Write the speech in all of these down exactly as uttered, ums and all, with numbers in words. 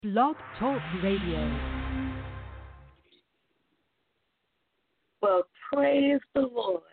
Blog Talk Radio. Well, praise the Lord.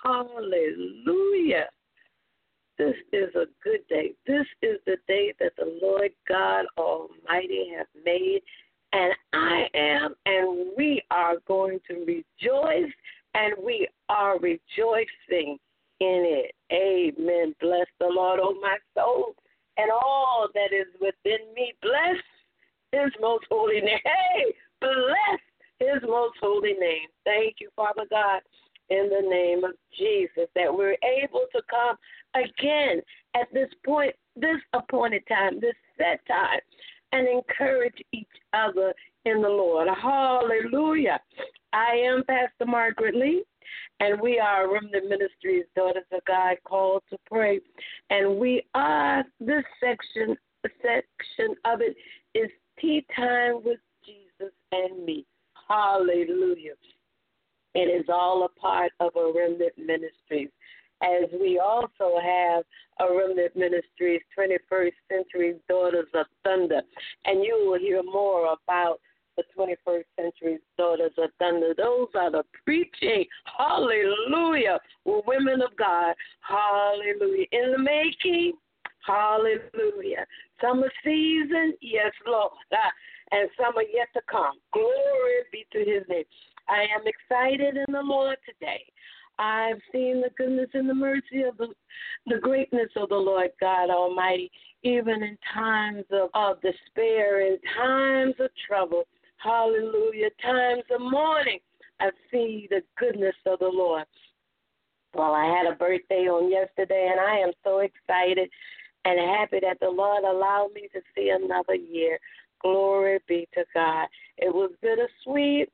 Hallelujah. This is a good day. This is the day that the Lord God Almighty has made, and I am and we are going to rejoice, and we are rejoicing in it. Amen. Bless the Lord, oh my soul, and all that is within me. Bless his most holy name. Hey, bless his most holy name. Thank you, Father God, in the name of Jesus, that we're able to come again at this point, this appointed time, this set time, and encourage each other in the Lord. Hallelujah. I am Pastor Margaret Lee, and we are Remnant Ministries, Daughters of God, called to pray. And we are, this section, section of it is Tea Time with Jesus and Me. Hallelujah. It is all a part of a Remnant Ministries, as we also have a Remnant Ministries twenty-first Century Daughters of Thunder. And you will hear more about the twenty-first Century Daughters of Thunder. Those are the preaching, hallelujah, women of God, hallelujah, in the making, hallelujah. Summer season, yes, Lord, ah, and some are yet to come. Glory be to his name. I am excited in the Lord today. I've seen the goodness and the mercy of the, the greatness of the Lord God Almighty, even in times of, of despair, in times of trouble. Hallelujah. Times of mourning, I see the goodness of the Lord. Well, I had a birthday on yesterday, and I am so excited and happy that the Lord allowed me to see another year. Glory be to God. It was bittersweet,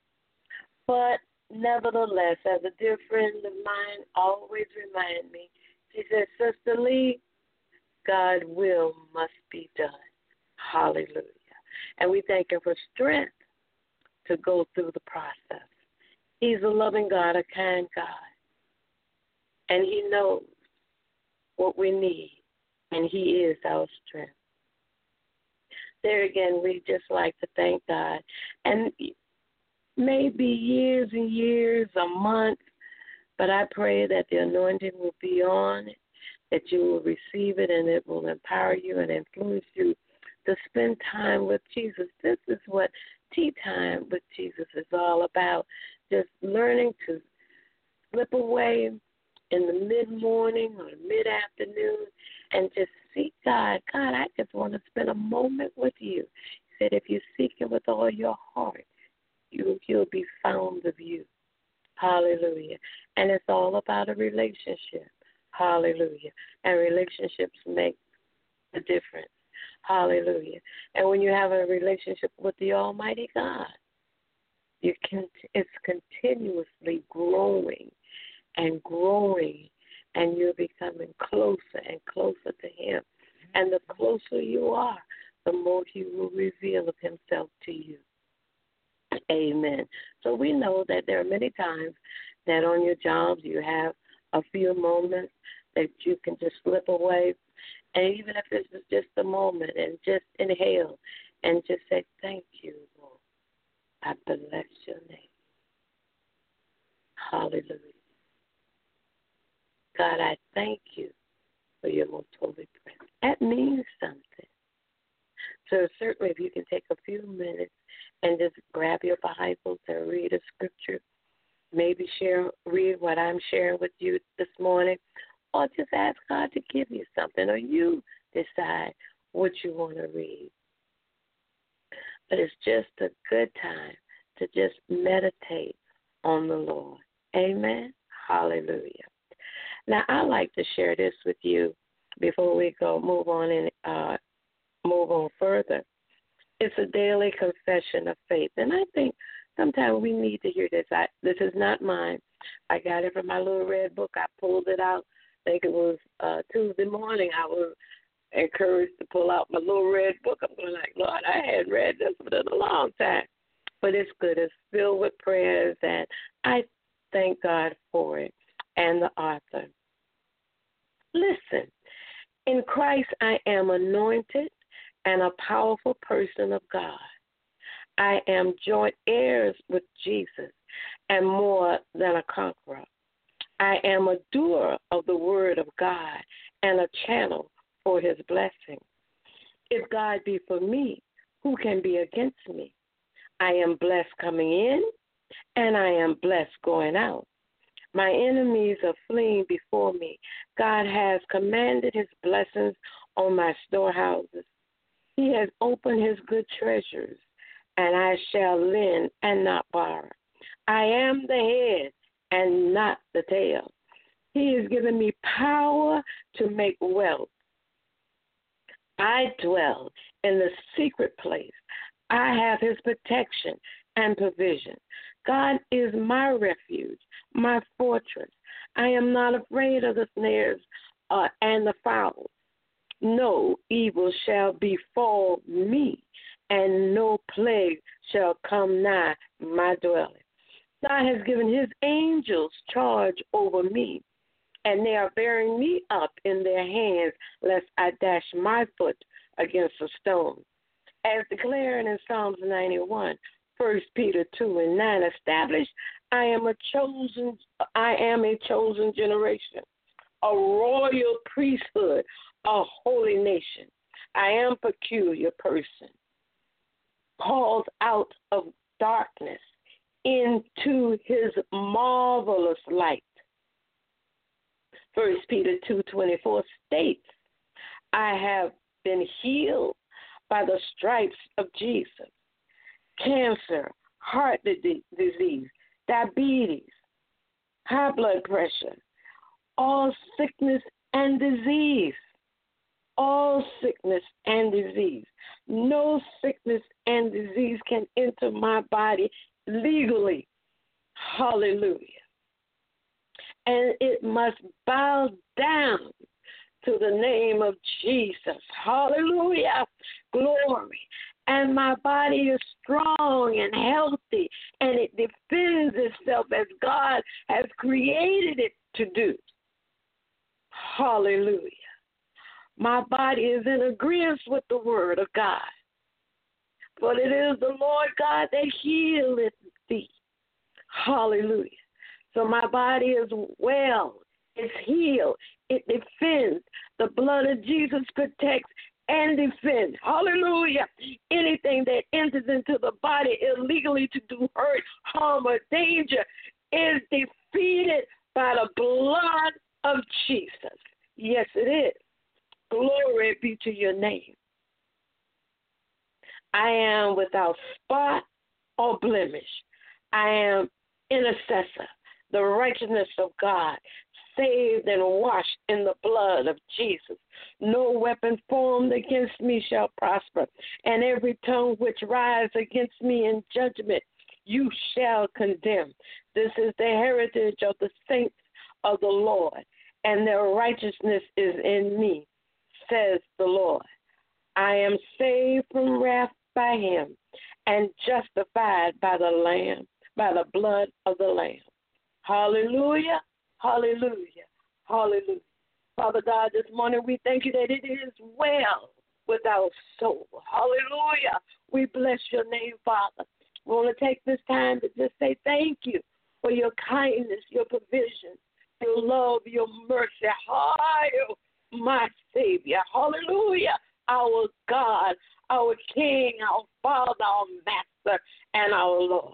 but nevertheless, as a dear friend of mine always remind me, she said, Sister Lee, God's will must be done. Hallelujah. And we thank him for strength to go through the process. He's a loving God, a kind God, and he knows what we need, and he is our strength. There again, we just like to thank God. And maybe years and years or months, but I pray that the anointing will be on it, that you will receive it, and it will empower you and influence you to spend time with Jesus. This is what tea time with Jesus is all about, just learning to slip away in the mid-morning or mid-afternoon and just seek God. God, I just want to spend a moment with you. He said, if you seek him with all your heart, you, he'll be found of you. Hallelujah. And it's all about a relationship. Hallelujah. And relationships make the difference. Hallelujah. And when you have a relationship with the Almighty God, you can, it's continuously growing and growing, and you're becoming closer and closer to him. And the closer you are, the more he will reveal of himself to you. Amen. So we know that there are many times that on your jobs you have a few moments that you can just slip away. And even if it's just a moment, and just inhale and just say, thank you, Lord. I bless your name. Hallelujah. God, I thank you for your most holy presence. That means something. So certainly if you can take a few minutes and just grab your Bibles and read a scripture, maybe share, read what I'm sharing with you this morning, or just ask God to give you something, or you decide what you want to read. But it's just a good time to just meditate on the Lord. Amen? Hallelujah. Now, I like to share this with you before we go move on and uh, move on further. It's a daily confession of faith, and I think sometimes we need to hear this. I, this is not mine. I got it from my little red book. I pulled it out. I think it was uh, Tuesday morning. I was encouraged to pull out my little red book. I'm going like, Lord, I hadn't read this for a long time, but it's good. It's filled with prayers, and I thank God for it and the author. Listen, in Christ I am anointed and a powerful person of God. I am joint heirs with Jesus and more than a conqueror. I am a doer of the word of God and a channel for his blessing. If God be for me, who can be against me? I am blessed coming in, and I am blessed going out. My enemies are fleeing before me. God has commanded his blessings on my storehouses. He has opened his good treasures, and I shall lend and not borrow. I am the head and not the tail. He has given me power to make wealth. I dwell in the secret place. I have his protection and provision. God is my refuge, my fortress. I am not afraid of the snares uh, and the fowls. No evil shall befall me, and no plague shall come nigh my dwelling. God has given his angels charge over me, and they are bearing me up in their hands, lest I dash my foot against a stone. As declared in Psalms ninety-one, First Peter two and nine, established, I am a chosen, I am a chosen generation, a royal priesthood, a holy nation. I am a peculiar person, called out of darkness into his marvelous light. First Peter two twenty-four states, I have been healed by the stripes of Jesus. Cancer, heart disease, diabetes, high blood pressure, all sickness and disease, all sickness and disease. No sickness and disease can enter my body legally. Hallelujah. And it must bow down to the name of Jesus. Hallelujah. Glory. And my body is strong and healthy, and it defends itself as God has created it to do. Hallelujah. My body is in agreement with the word of God. For it is the Lord God that healeth thee. Hallelujah. So my body is well. It's healed. It defends. The blood of Jesus protects and defends. Hallelujah. Anything that enters into the body illegally to do hurt, harm, or danger is defeated by the blood of Jesus. Yes, it is. Glory be to your name. I am without spot or blemish. I am intercessor, the righteousness of God, saved and washed in the blood of Jesus. No weapon formed against me shall prosper, and every tongue which rises against me in judgment you shall condemn. This is the heritage of the saints of the Lord, and their righteousness is in me, says the Lord. I am saved from wrath by him, and justified by the Lamb, by the blood of the Lamb. Hallelujah, hallelujah, hallelujah. Father God, this morning we thank you that it is well with our soul. Hallelujah. We bless your name, Father. We want to take this time to just say thank you for your kindness, your provision, your love, your mercy. Hallelujah, my Savior. Hallelujah, our God, our King, our Father, our Master, and our Lord.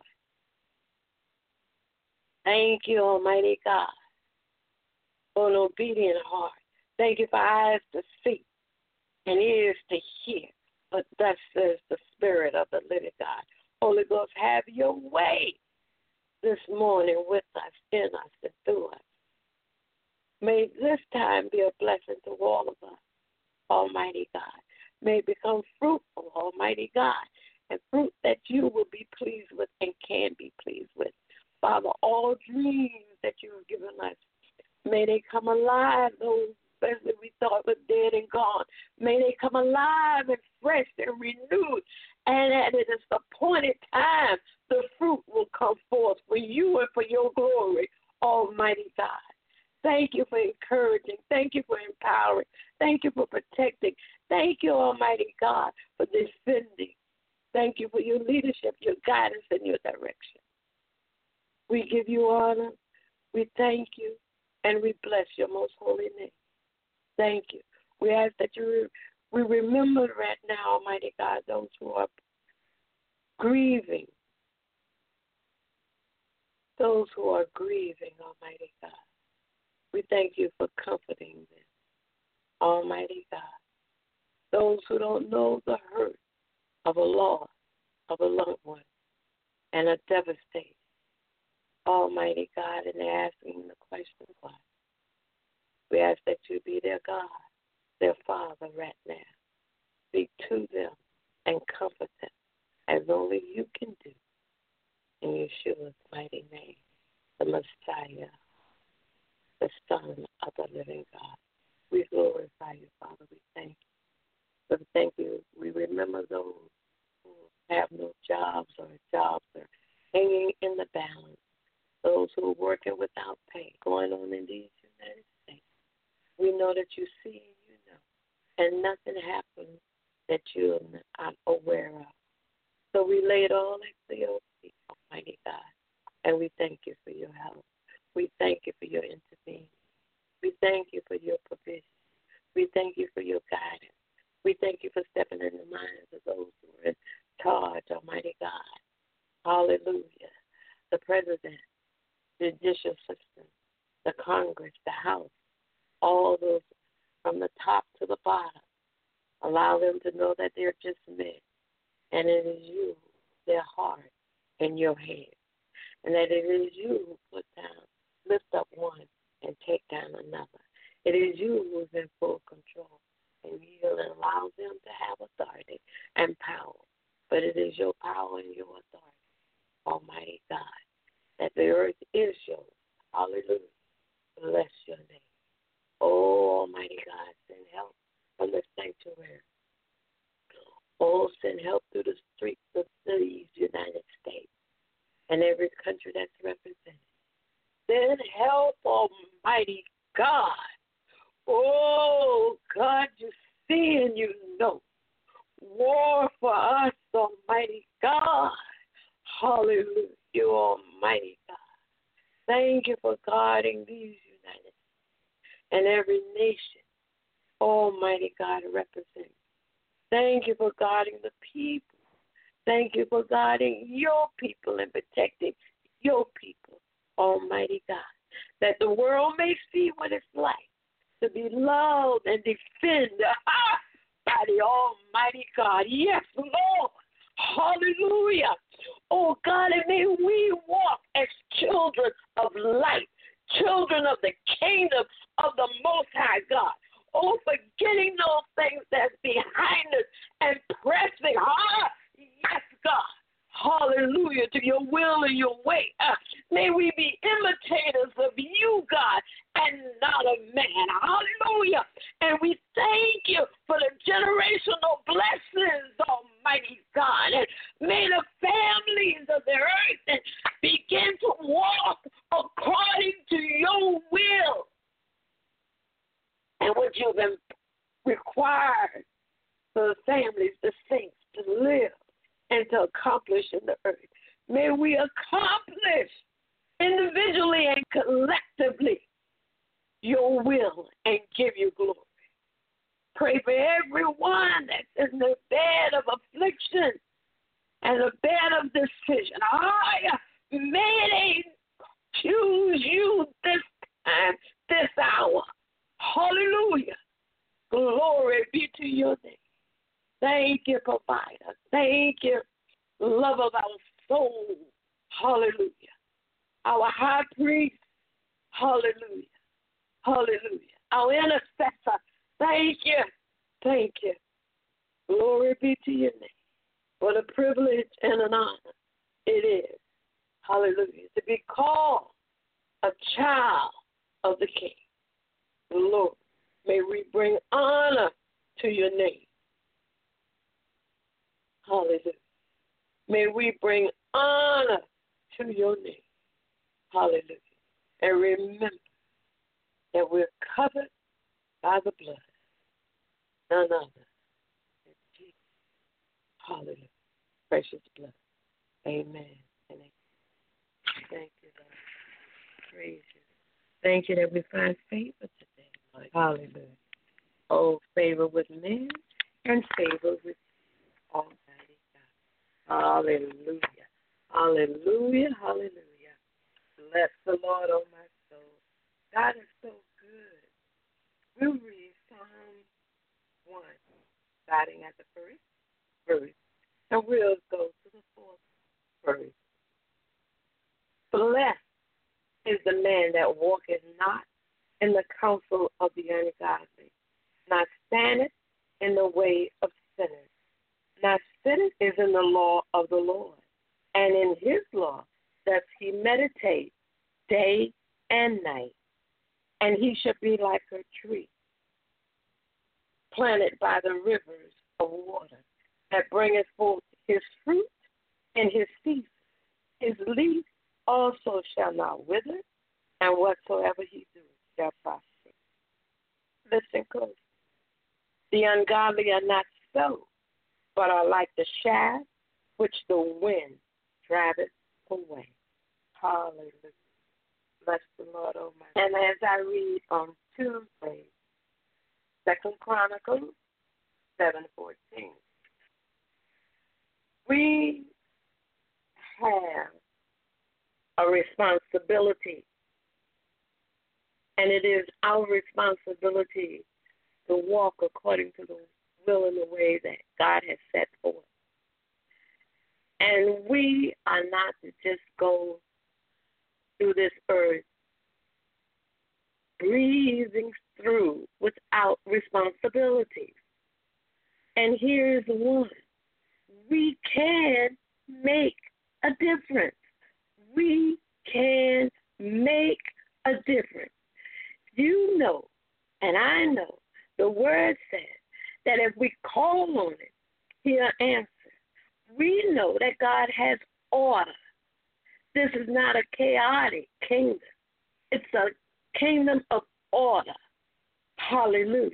Thank you, Almighty God, for an obedient heart. Thank you for eyes to see and ears to hear. But thus says the Spirit of the living God. Holy Ghost, have your way this morning with us, in us, and through us. May this time be a blessing to all of us, Almighty God. May it become fruitful, Almighty God, and fruit that you will be pleased with and can be pleased with. Father, all dreams that you have given us, may they come alive, those especially we thought were dead and gone. May they come alive and fresh and renewed. And at its appointed time, the fruit will come forth for you and for your glory, Almighty God. Thank you for encouraging. Thank you for empowering. Thank you for protecting. Thank you, Almighty God, you for your leadership, your guidance, and your direction. We give you honor. We thank you, and we bless your most holy name. Thank you. We ask that you we remember right now, Almighty God, those who are grieving, those who are grieving, Almighty God. We thank you for comforting them, Almighty God. Those who don't know the hurt of a loss of a loved one and are devastated, Almighty God, and they're asking the question, why? We ask that you be their God, their Father right now. Speak to them and comfort them as only you can do. In Yeshua's mighty name, the Messiah, the Son of the living God. We glorify you, Father. We thank you. But thank you. We remember those who have no jobs or jobs are hanging in the balance. Those who are working without pay going on in these United States. We know that you see and you know. And nothing happens that you're not aware of. So we lay it all at your feet, Almighty God. And we thank you for your help. We thank you for your intervening. We thank you for your provision. We thank you for your guidance. We thank you for stepping in the minds of those who are in charge, Almighty God. Hallelujah. The president, the judicial system, the Congress, the House, all those from the top to the bottom. Allow them to know that they're just men, and it is you, their heart, in your hand, and that it is you who put down, lift up one, and take down another. It is you who is in full control, and you allow them to have authority and power. But it is your power and your authority, Almighty God, that the earth is yours. Hallelujah. Bless your name. Oh, Almighty God, send help from the sanctuary. Oh, send help through the streets of these United States and every country that's represented. Send help, Almighty God. Oh, God, you see and you know. War for us, Almighty God. Hallelujah, you Almighty God. Thank you for guarding these United States and every nation, Almighty God, represented. Thank you for guarding the people. Thank you for guarding your people and protecting your people, Almighty God, that the world may see what it's like to be loved and defended by the Almighty God. Yes, Lord. Hallelujah. Oh, God, and may we walk as children of light, children of the kingdom of the Most High God. Oh, forgetting those things that's behind us and pressing hard. Yes, God. Hallelujah, to your will and your way. Uh, may we be imitators of you, God, and not of man. Hallelujah. And we thank you for the generational blessings, Almighty God. And may the families of the earth begin to walk according to your will and what you've been required for the families, the saints, to live and to accomplish in the earth. May we accomplish individually and collectively your will and give you glory. Pray for everyone that's in the bed of affliction and the bed of decision. I may they choose you this time, this hour. Hallelujah. Glory be to your name. Thank you, provider. Thank you, love of our soul. Hallelujah. Our high priest. Hallelujah. Hallelujah. Our intercessor. Thank you. Thank you. Glory be to your name. What a privilege and an honor it is. Hallelujah. To be called a child of the King. Lord, may we bring honor to your name. Hallelujah. May we bring honor to your name. Hallelujah. And remember that we're covered by the blood. None other than Jesus. Hallelujah. precious blood. Amen. And thank you, Lord. Praise you. Thank you that we find favor today, Lord. Hallelujah. Oh, favor with men and favor with Almighty God. Hallelujah. Hallelujah. Hallelujah. Bless the Lord, oh my soul. God is so good. We'll read Psalm one, starting at the first verse. And we'll go to the fourth verse. Blessed is the man that walketh not in the counsel of the ungodly, not standeth in the way of sinners, not sitteth is in the law of the Lord, and in his law doth he meditate day and night. And he shall be like a tree planted by the rivers of water, that bringeth forth his fruit in his season. His leaf also shall not wither, and whatsoever he doeth shall prosper. Listen close. The ungodly are not so, but are like the shaft which the wind driveth away. Hallelujah. Bless the Lord, oh my. And as I read on Tuesday, Second Chronicles seven fourteen, we have a responsibility, and it is our responsibility to walk according to the will and the way that God has set forth. And we are not to just go through this earth breathing through without responsibilities. And here's one. We can make a difference. We can make a difference. You know, and I know, the word says that if we call on it, he'll answer. We know that God has order. This is not a chaotic kingdom. It's a kingdom of order. Hallelujah.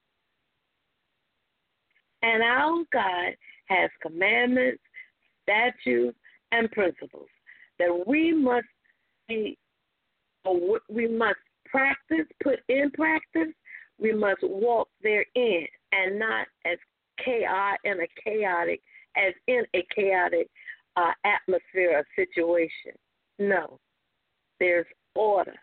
And our God has commandments, statutes, and principles that we must be, or we must practice, put in practice. We must walk therein, and not as chaos in a chaotic, as in a chaotic uh, atmosphere or situation. No, there's order,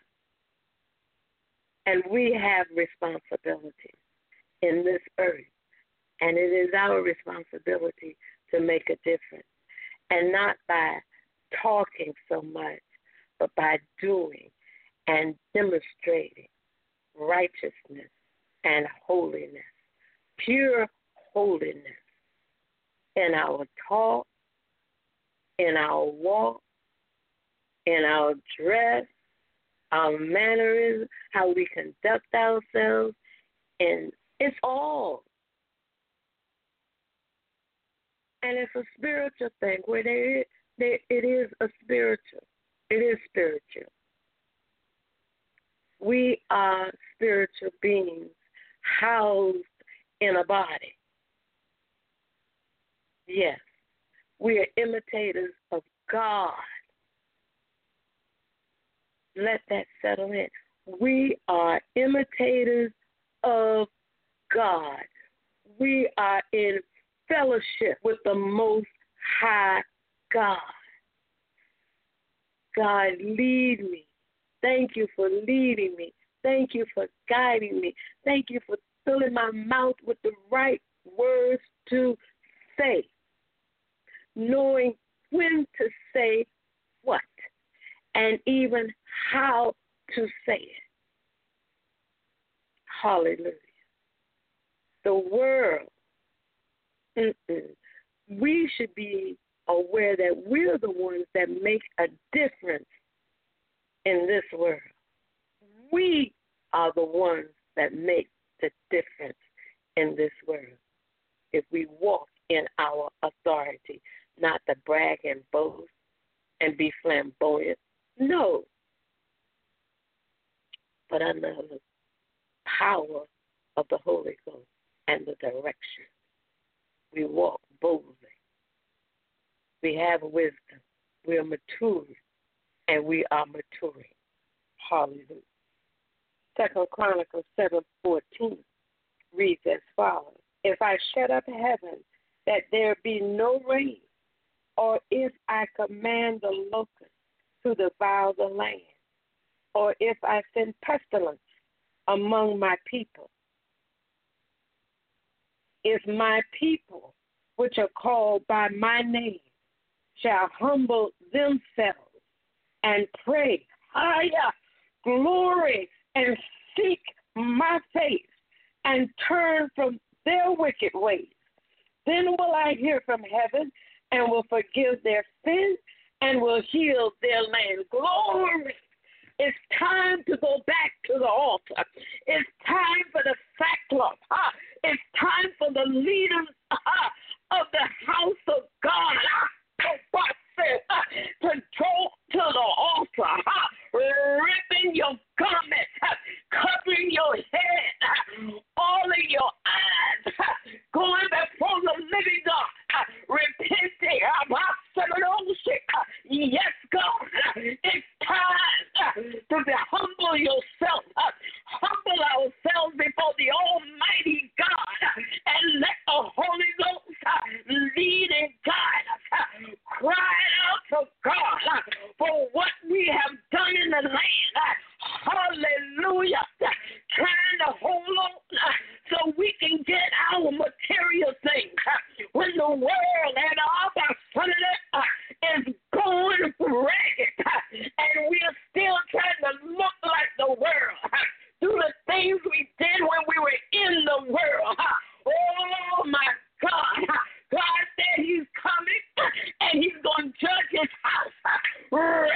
and we have responsibility in this earth, and it is our responsibility to make a difference, and not by talking so much, but by doing and demonstrating righteousness and holiness, pure holiness in our talk, in our walk, in our dress, our mannerism, how we conduct ourselves, and it's all. And it's a spiritual thing where there, there, it is a spiritual. It is spiritual. We are spiritual beings housed in a body. Yes, we are imitators of God. Let that settle in. We are imitators of God. We are in fellowship with the Most High God. God, lead me. Thank you for leading me. Thank you for guiding me. Thank you for filling my mouth with the right words to say, knowing when to say what, and even how to say it. Hallelujah. The world, mm-mm. we should be aware that we're the ones that make a difference in this world. We are the ones that make the difference in this world. If we walk in our authority, not to brag and boast and be flamboyant. No. But under the power of the Holy Ghost and the direction, we walk boldly We have wisdom. We are mature, and we are maturing. Hallelujah. Second Chronicles seven fourteen reads as follows: If I shut up heaven that there be no rain, or if I command the locusts to devour the land, or if I send pestilence among my people, if my people, which are called by my name, shall humble themselves and pray, higher, glory, and seek my face, and turn from their wicked ways, then will I hear from heaven and will forgive their sins and will heal their land. Glory! It's time to go back to the altar. It's time for the sackcloth. Huh? It's time for the leaders uh, of the house of God uh, to go to the altar, uh, ripping your garments, uh, covering your head, uh, all of your eyes, uh, going before the living God, uh, repenting. Uh, uh, yes, God, uh, it's time uh, to be humble yourself, uh, humble ourselves before the Almighty God, uh, and let the Holy Ghost uh, lead and guide us. Uh, cry out to God uh, for what we have done in the land. Uh, hallelujah. Uh, trying to hold on uh, so we can get our material things. Uh, when the world and all our son uh, is going ragged, uh, and we are still trying to look like the world uh, through the things we did when we were in the world. Uh, oh, my God. Uh, God said he's coming uh, and he's going to judge his house. Uh,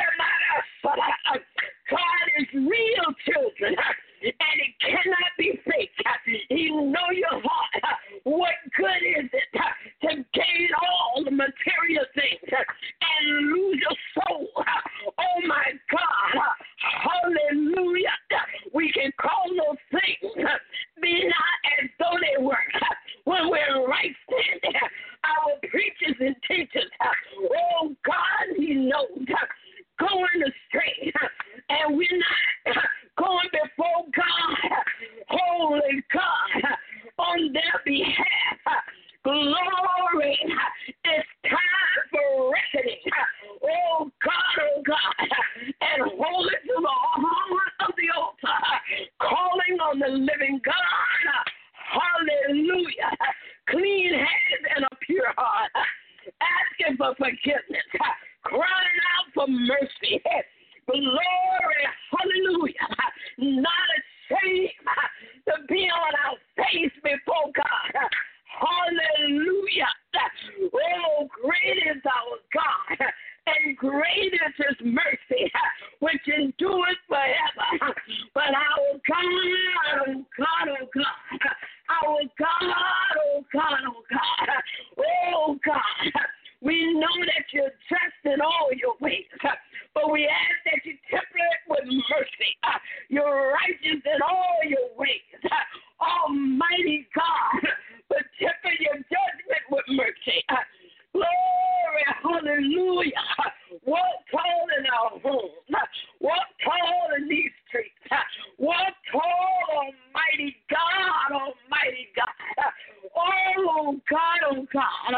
God is real, children, uh, and it cannot be fake. Uh, he know your heart. Uh, what good is it uh, to gain all the material things uh, and lose your soul? Uh, oh, my God. Uh, hallelujah. Uh, we can call those things uh, be not as though they were uh, when we're in right standing. Uh, our preachers and teachers, uh, oh, God, he knows, uh, going astray, uh, and we're not uh, going before God, uh, holy God, uh, on their behalf. Uh, glory, uh, it's time for reckoning. Uh, oh, God, oh, God, uh, and hold it to the horn of the altar, uh, calling on the living God. Uh, hallelujah. Uh, clean hands and a pure heart, uh, asking for forgiveness, uh, crying out for mercy. Glory, hallelujah. Not ashamed to be on our face before God. Hallelujah. Oh, great is our God, and great is his mercy, which endures forever. But our God, oh God, oh God, our God, oh God, oh God, oh God, we know that you're just in all your ways, but we ask that you temper it with mercy. You're righteous in all your ways, Almighty God, but temper your judgment with mercy. Glory, hallelujah. Walk tall in our homes. Walk tall in these streets. Walk tall, Almighty God, Almighty God. Oh, God, oh, God.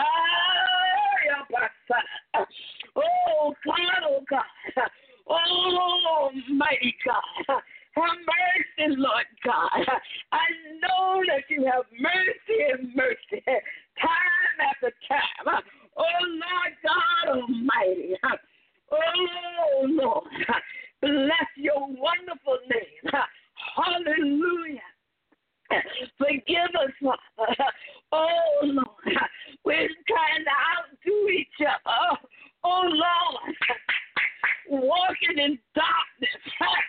Oh, God, oh, God. Oh, Almighty God. Have mercy, Lord God. I know that you have mercy and mercy time after time. Oh, Lord God Almighty. Oh, Lord. Bless your wonderful name. Hallelujah. Forgive us, Father. Oh, Lord. We're trying to outdo each other. Oh, Lord. Walking in darkness.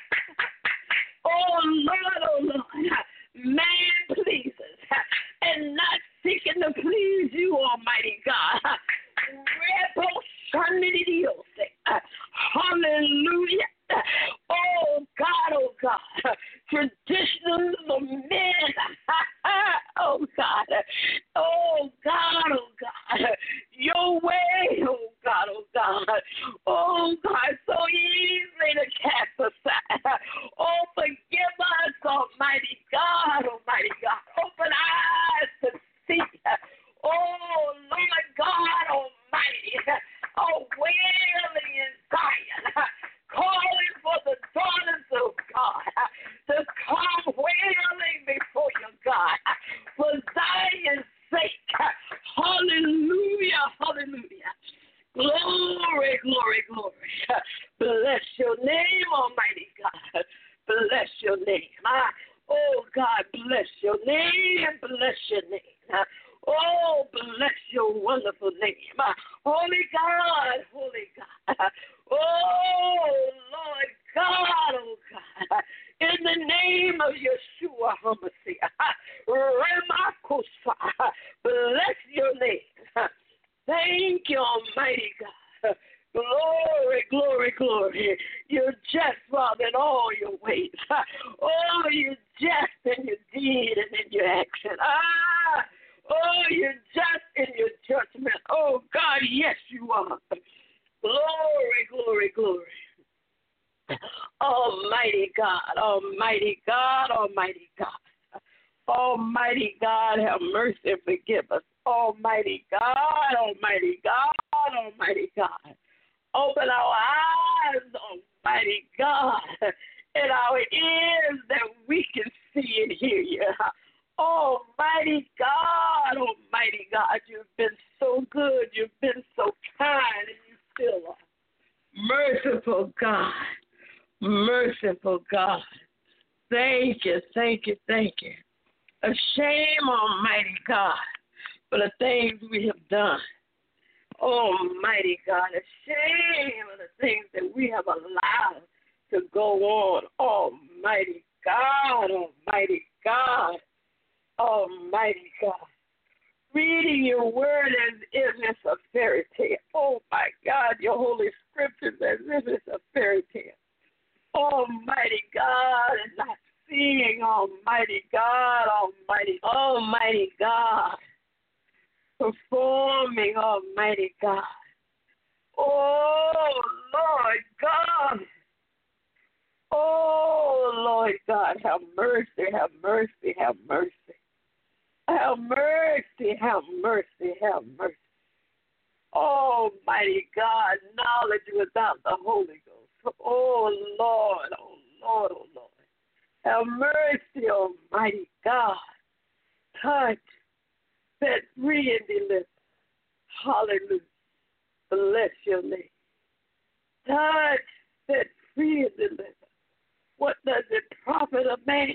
Oh, Lord, oh, Lord. Man pleases and not seeking to please you, Almighty God. Hallelujah. Oh, God, oh, God. Traditions of men. Oh, God. Oh, God, oh, God. Your way, oh, God. God. Oh, God, so easy to cast aside. Oh, forgive us, Almighty God, Almighty God. Open eyes to see. Oh, Lord God Almighty. Oh, wailing in Zion, calling for the daughters of God to come wailing before you, God, for Zion's sake. Hallelujah, hallelujah. Glory, glory, glory. Bless your name, Almighty God. Bless your name. Oh, God, bless your name. Bless your name. Oh, bless your wonderful name. Holy God, holy God. Oh, Lord God, oh God. In the name of Yeshua HaMashiach, Remakosa, bless your name. Thank you, Almighty God. Glory, glory, glory. You're just, Father, in all your ways. Oh, you're just in your deed and in your action. Ah, oh, you're just in your judgment. Oh, God, yes, you are. Glory, glory, glory. Almighty God, Almighty God, Almighty God. Almighty God, have mercy and forgive us. Almighty God, Almighty God, Almighty God. Open our eyes, Almighty God, and our ears that we can see and hear you. Almighty God, Almighty God, you've been so good, you've been so kind, and you still are. Merciful God, merciful God. Thank you, thank you, thank you. A shame, Almighty God, for the things we have done. Almighty God, a shame of the things that we have allowed to go on. Almighty God, Almighty God, Almighty God. Reading your word as if it's a fairy tale. Oh, my God, your holy scriptures as if it's a fairy tale. Almighty God, and not seeing, Almighty God, Almighty, Almighty God, performing, Almighty God. Oh, Lord God. Oh, Lord God, have mercy, have mercy, have mercy. Have mercy, have mercy, have mercy. Almighty God, knowledge without the Holy Ghost. Oh, Lord, oh, Lord, oh, Lord. Have mercy, Almighty God. Touch, set free, and deliver. Hallelujah. Bless your name. Touch, set free, and deliver. What does it profit a man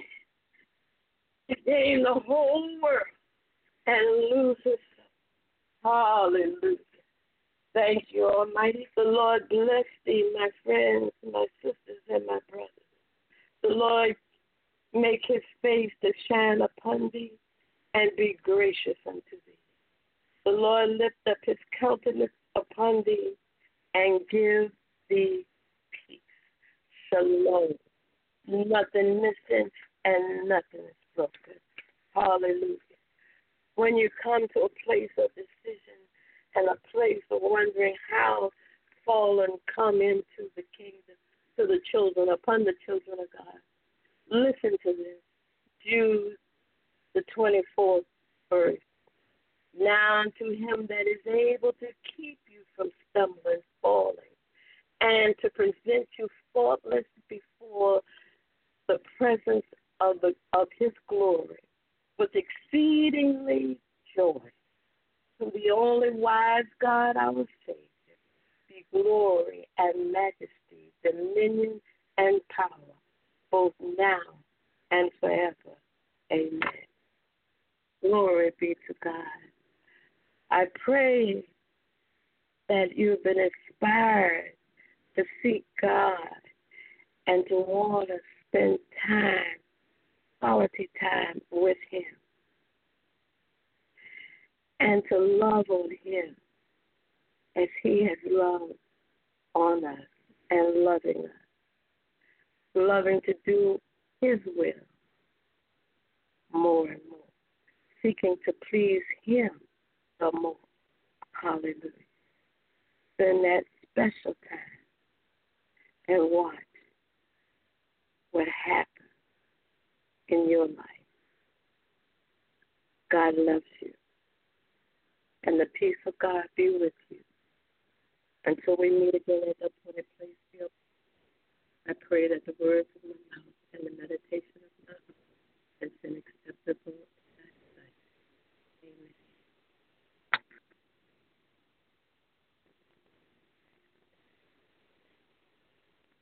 to gain the whole world and lose himself? Hallelujah. Thank you, Almighty. The Lord bless thee, my friends, my sisters, and my brothers. The Lord make his face to shine upon thee and be gracious unto thee. The Lord lift up his countenance upon thee and give thee peace. Shalom. Nothing missing and nothing is broken. Hallelujah. When you come to a place of decision and a place of wondering how fallen come into the kingdom, to the children, upon the children of God, listen to this. Jude, the twenty-fourth verse. Now unto him that is able to keep you from stumbling, falling, and to present you faultless before the presence of the of his glory with exceedingly joy. To the only wise God, our Savior, be glory and majesty, dominion and power, both now and forever. Amen. Glory be to God. I pray that you've been inspired to seek God and to want to spend time, quality time with him, and to love on him as he has loved on us and loving us, loving to do his will more and more, seeking to please him the more. Hallelujah. Send that special time and watch what happens in your life. God loves you. And the peace of God be with you. Until we meet again at the